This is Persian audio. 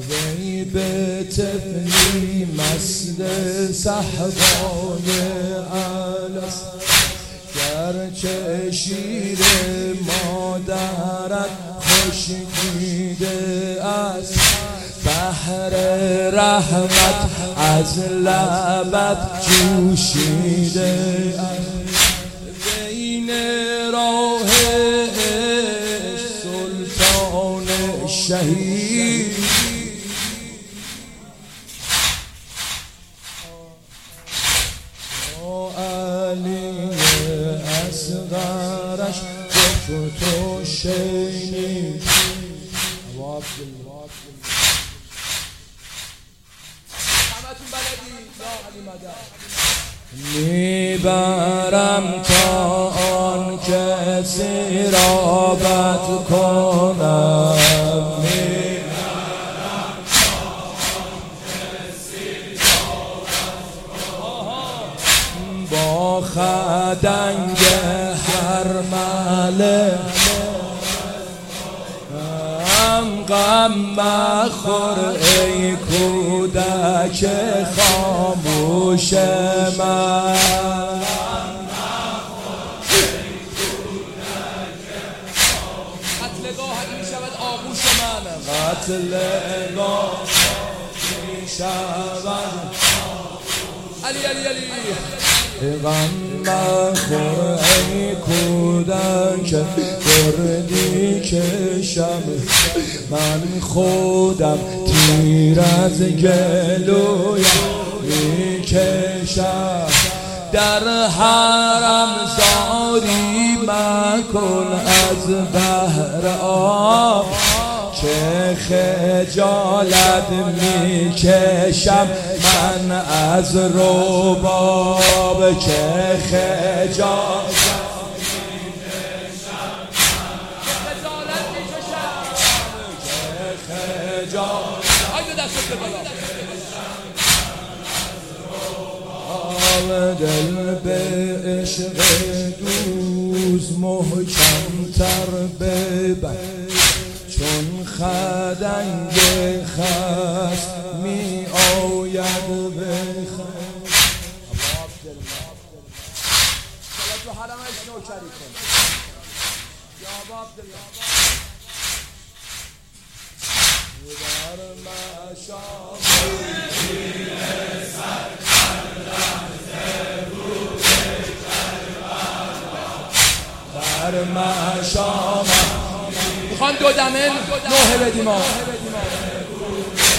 وی به طفلی مست صحبای الست، گرچه شیر مادرت خشکیده است، بحر رحمت از لبت جوشیده است. بین راه سلطان شهید علی اصغرش گفت تو شینید. میبرم تا آن کسی را بد کنم، میبرم تا آن کسی را بد کنم، با خدنگ هر مله غم مخور ای کودک خاموش من. قتلگاه می شود آغوش من، قتلگاه می شود علی علی علی. غم مخور ای کودک دردی کشم، من خودم تیر از گلویم میکشم. در حرم زاری مکن از بحر آب، که خجالت میکشم من از رباب، که خجالت دل به عشق دوست محکم تر ببند، چون خدنگ خست می آید بخند. تو حرمش نوکری کن یا عبدالله. در مشام در مشام میخوان دو دمن نوحه بدیم.